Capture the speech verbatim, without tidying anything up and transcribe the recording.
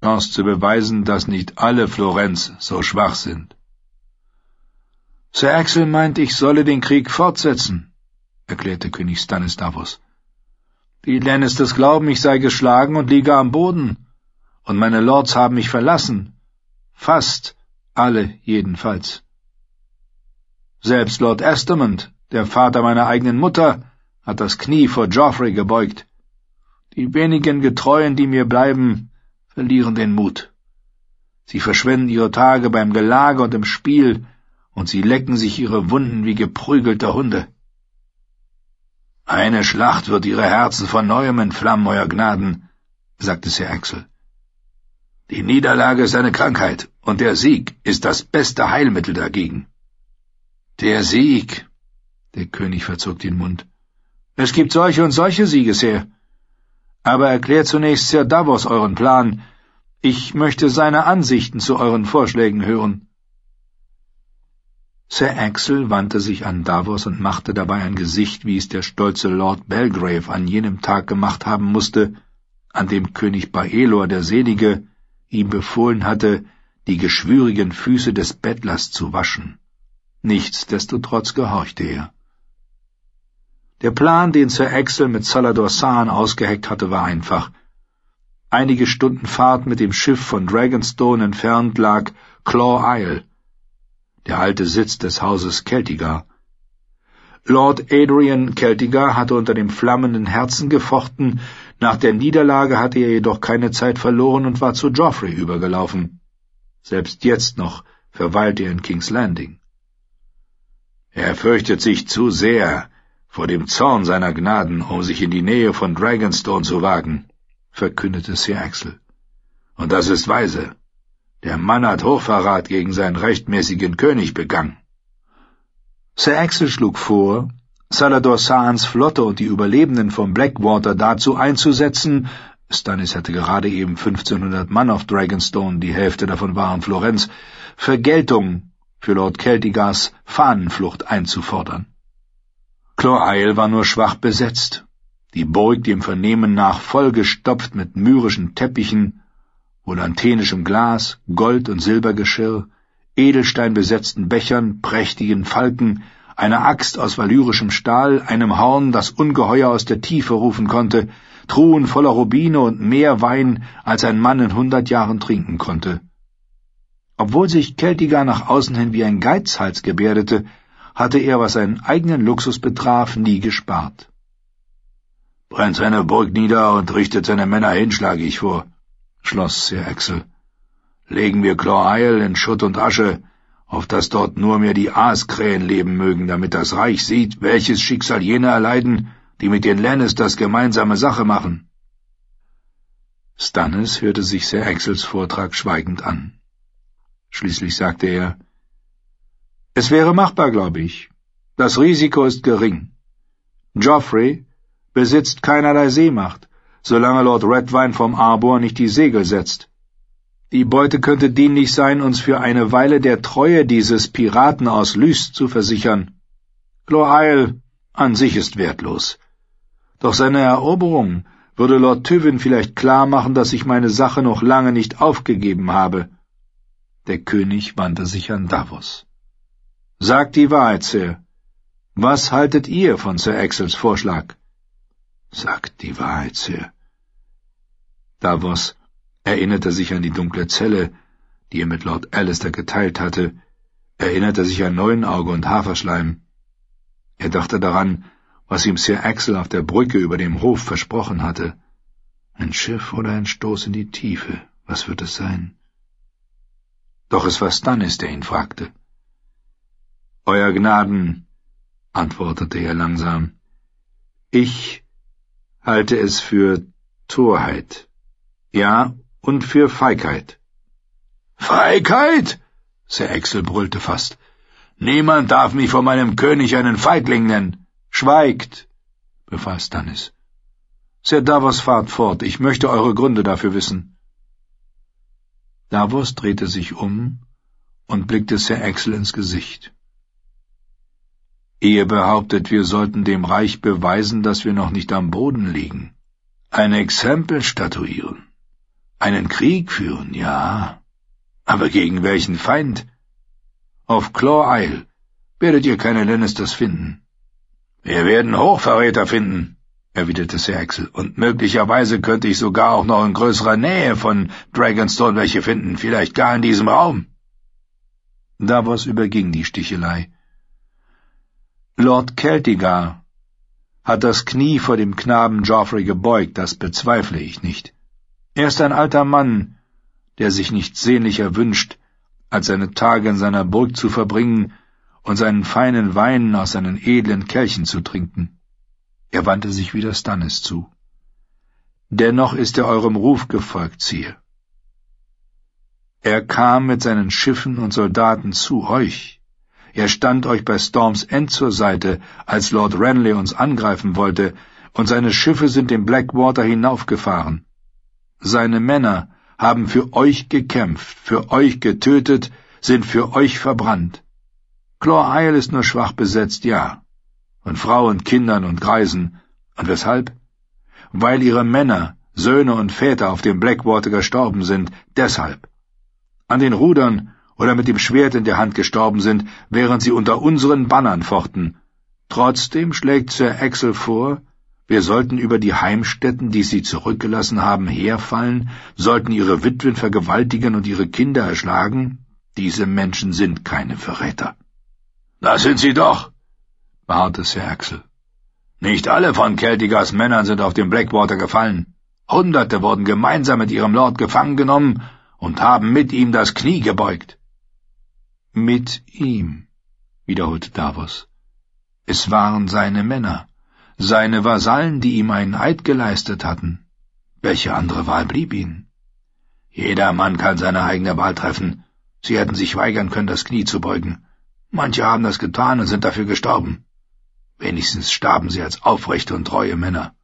Chance zu beweisen, dass nicht alle Florenz so schwach sind. »Sir Axel meint, ich solle den Krieg fortsetzen«, erklärte König Stannis Davos. »Die Lannisters glauben, ich sei geschlagen und liege am Boden, und meine Lords haben mich verlassen. Fast alle jedenfalls. Selbst Lord Estermond, der Vater meiner eigenen Mutter, hat das Knie vor Joffrey gebeugt. Die wenigen Getreuen, die mir bleiben, verlieren den Mut. Sie verschwenden ihre Tage beim Gelage und im Spiel, und sie lecken sich ihre Wunden wie geprügelte Hunde. »Eine Schlacht wird ihre Herzen von neuem entflammen, Euer Gnaden«, sagte Sir Axel. »Die Niederlage ist eine Krankheit, und der Sieg ist das beste Heilmittel dagegen.« »Der Sieg«, der König verzog den Mund. »Es gibt solche und solche Siege, Sir. Aber erklärt zunächst Sir Davos euren Plan. Ich möchte seine Ansichten zu euren Vorschlägen hören.« Sir Axel wandte sich an Davos und machte dabei ein Gesicht, wie es der stolze Lord Belgrave an jenem Tag gemacht haben musste, an dem König Baelor der Selige ihm befohlen hatte, die geschwürigen Füße des Bettlers zu waschen. Nichtsdestotrotz gehorchte er. Der Plan, den Sir Axel mit Salladhor Saan ausgeheckt hatte, war einfach. Einige Stunden Fahrt mit dem Schiff von Dragonstone entfernt lag Claw Isle, der alte Sitz des Hauses Celtigar. Lord Adrian Celtigar hatte unter dem flammenden Herzen gefochten, nach der Niederlage hatte er jedoch keine Zeit verloren und war zu Joffrey übergelaufen. Selbst jetzt noch verweilte er in King's Landing. »Er fürchtet sich zu sehr vor dem Zorn seiner Gnaden, um sich in die Nähe von Dragonstone zu wagen«, verkündete Sir Axel. »Und das ist weise. Der Mann hat Hochverrat gegen seinen rechtmäßigen König begangen.« Sir Axel schlug vor, Salladhor Saans Flotte und die Überlebenden von Blackwater dazu einzusetzen, Stannis hatte gerade eben fünfzehnhundert Mann auf Dragonstone, die Hälfte davon waren Florenz, Vergeltung für Lord Celtigars Fahnenflucht einzufordern. Claw Isle war nur schwach besetzt, die Burg dem Vernehmen nach vollgestopft mit myrischen Teppichen, volantenischem Glas, Gold- und Silbergeschirr, edelsteinbesetzten Bechern, prächtigen Falken, einer Axt aus valyrischem Stahl, einem Horn, das Ungeheuer aus der Tiefe rufen konnte, Truhen voller Rubine und mehr Wein, als ein Mann in hundert Jahren trinken konnte. Obwohl sich Celtigar nach außen hin wie ein Geizhals gebärdete, hatte er, was seinen eigenen Luxus betraf, nie gespart. »Brennt seine Burg nieder und richtet seine Männer hin, schlage ich vor«, schloss Sir Axel. »Legen wir Claw Isle in Schutt und Asche, auf dass dort nur mehr die Aaskrähen leben mögen, damit das Reich sieht, welches Schicksal jene erleiden, die mit den Lannisters gemeinsame Sache machen.« Stannis hörte sich Sir Axels Vortrag schweigend an. Schließlich sagte er, »Es wäre machbar, glaube ich. Das Risiko ist gering. Joffrey besitzt keinerlei Seemacht, solange Lord Redwyne vom Arbor nicht die Segel setzt. Die Beute könnte dienlich sein, uns für eine Weile der Treue dieses Piraten aus Lyst zu versichern. Claw Isle an sich ist wertlos. Doch seine Eroberung würde Lord Tywin vielleicht klar machen, dass ich meine Sache noch lange nicht aufgegeben habe.« Der König wandte sich an Davos. »Sagt die Wahrheit, Sir. Was haltet ihr von Sir Axels Vorschlag?« »Sagt die Wahrheit, Sir.« Davos erinnerte sich an die dunkle Zelle, die er mit Lord Alistair geteilt hatte, erinnerte sich an Neunauge und Haferschleim. Er dachte daran, was ihm Sir Axel auf der Brücke über dem Hof versprochen hatte. Ein Schiff oder ein Stoß in die Tiefe, was wird es sein? Doch es war Stannis, der ihn fragte. »Euer Gnaden«, antwortete er langsam, »ich halte es für Torheit, ja, und für Feigheit.« »Feigheit?« Sir Axel brüllte fast. »Niemand darf mich vor meinem König einen Feigling nennen.« »Schweigt«, befahl Stannis. »Sir Davos, fahrt fort, ich möchte eure Gründe dafür wissen.« Davos drehte sich um und blickte Sir Axel ins Gesicht. »Ihr behauptet, wir sollten dem Reich beweisen, dass wir noch nicht am Boden liegen. Ein Exempel statuieren. Einen Krieg führen, ja. Aber gegen welchen Feind? Auf Claw Isle werdet ihr keine Lannisters finden. Wir werden Hochverräter finden, erwiderte Sir Axel, und möglicherweise könnte ich sogar auch noch in größerer Nähe von Dragonstone welche finden, vielleicht gar in diesem Raum. Davos überging die Stichelei. Lord Celtigar hat das Knie vor dem Knaben Joffrey gebeugt, das bezweifle ich nicht. Er ist ein alter Mann, der sich nichts sehnlicher wünscht, als seine Tage in seiner Burg zu verbringen und seinen feinen Wein aus seinen edlen Kelchen zu trinken. Er wandte sich wieder Stannis zu. Dennoch ist er eurem Ruf gefolgt, Sire. Er kam mit seinen Schiffen und Soldaten zu euch. Er stand euch bei Storm's End zur Seite, als Lord Renly uns angreifen wollte, und seine Schiffe sind den Blackwater hinaufgefahren. Seine Männer haben für euch gekämpft, für euch getötet, sind für euch verbrannt. Claw Isle ist nur schwach besetzt, ja, von Frauen, Kindern und Greisen. Und weshalb? Weil ihre Männer, Söhne und Väter auf dem Blackwater gestorben sind, deshalb. An den Rudern oder mit dem Schwert in der Hand gestorben sind, während sie unter unseren Bannern fochten. Trotzdem schlägt Sir Axel vor, wir sollten über die Heimstätten, die sie zurückgelassen haben, herfallen, sollten ihre Witwen vergewaltigen und ihre Kinder erschlagen. Diese Menschen sind keine Verräter. Das sind sie doch, beharrte Sir Axel. Nicht alle von Celtigars Männern sind auf dem Blackwater gefallen. Hunderte wurden gemeinsam mit ihrem Lord gefangen genommen und haben mit ihm das Knie gebeugt. Mit ihm, wiederholte Davos. Es waren seine Männer, seine Vasallen, die ihm einen Eid geleistet hatten. Welche andere Wahl blieb ihnen? Jeder Mann kann seine eigene Wahl treffen. Sie hätten sich weigern können, das Knie zu beugen. Manche haben das getan und sind dafür gestorben. Wenigstens starben sie als aufrechte und treue Männer.